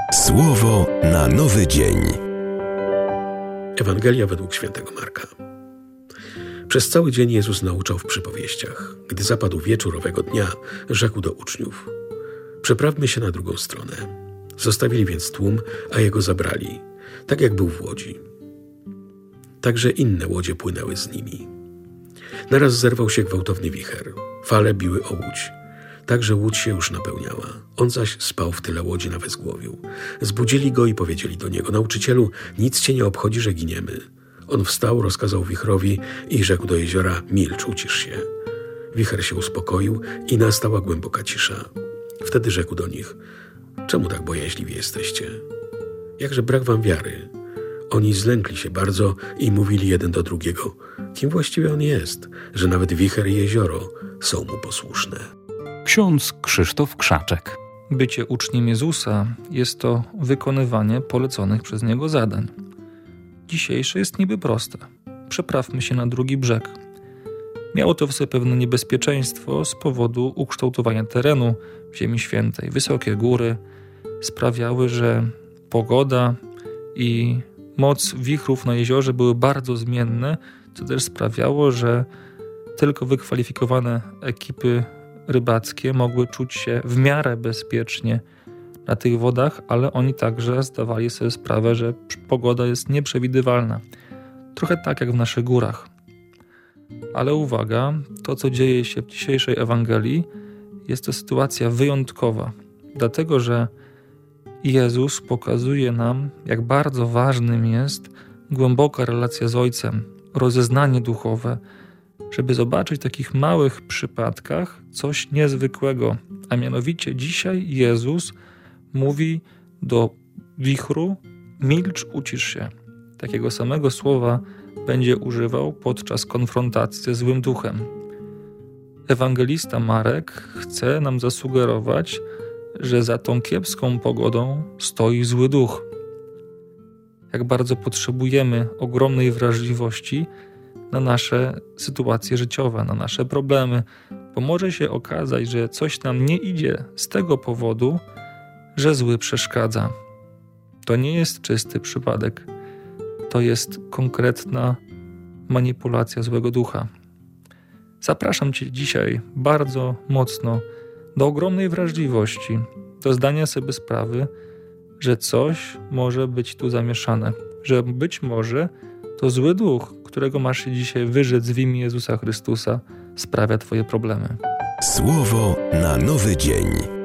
Słowo na nowy dzień. Ewangelia według świętego Marka. Przez cały dzień Jezus nauczał w przypowieściach. Gdy zapadł wieczór owego dnia, rzekł do uczniów: przeprawmy się na drugą stronę. Zostawili więc tłum, a Jego zabrali, tak jak był w łodzi. Także inne łodzie płynęły z nimi. Naraz zerwał się gwałtowny wicher. Fale biły o łódź. Tak, że łódź się już napełniała. On zaś spał w tyle łodzi na wezgłowiu. Zbudzili go i powiedzieli do niego: nauczycielu, nic cię nie obchodzi, że giniemy. On wstał, rozkazał wichrowi i rzekł do jeziora: milcz, ucisz się. Wicher się uspokoił i nastała głęboka cisza. Wtedy rzekł do nich: czemu tak bojaźliwi jesteście? Jakże brak wam wiary? Oni zlękli się bardzo i mówili jeden do drugiego: kim właściwie on jest, że nawet wicher i jezioro są mu posłuszne. Ksiądz Krzysztof Krzaczek. Bycie uczniem Jezusa jest to wykonywanie poleconych przez Niego zadań. Dzisiejsze jest niby proste. Przeprawmy się na drugi brzeg. Miało to w sobie pewne niebezpieczeństwo z powodu ukształtowania terenu w Ziemi Świętej. Wysokie góry sprawiały, że pogoda i moc wichrów na jeziorze były bardzo zmienne, co też sprawiało, że tylko wykwalifikowane ekipy rybackie mogły czuć się w miarę bezpiecznie na tych wodach, ale oni także zdawali sobie sprawę, że pogoda jest nieprzewidywalna. Trochę tak jak w naszych górach. Ale uwaga, to co dzieje się w dzisiejszej Ewangelii, jest to sytuacja wyjątkowa, dlatego że Jezus pokazuje nam, jak bardzo ważnym jest głęboka relacja z Ojcem, rozeznanie duchowe, żeby zobaczyć w takich małych przypadkach coś niezwykłego. A mianowicie dzisiaj Jezus mówi do wichru: milcz, ucisz się. Takiego samego słowa będzie używał podczas konfrontacji ze złym duchem. Ewangelista Marek chce nam zasugerować, że za tą kiepską pogodą stoi zły duch. Jak bardzo potrzebujemy ogromnej wrażliwości na nasze sytuacje życiowe, na nasze problemy, bo może się okazać, że coś nam nie idzie z tego powodu, że zły przeszkadza. To nie jest czysty przypadek. To jest konkretna manipulacja złego ducha. Zapraszam Cię dzisiaj bardzo mocno do ogromnej wrażliwości, do zdania sobie sprawy, że coś może być tu zamieszane, że być może to zły duch, którego masz się dzisiaj wyrzec w imię Jezusa Chrystusa, sprawia Twoje problemy. Słowo na nowy dzień.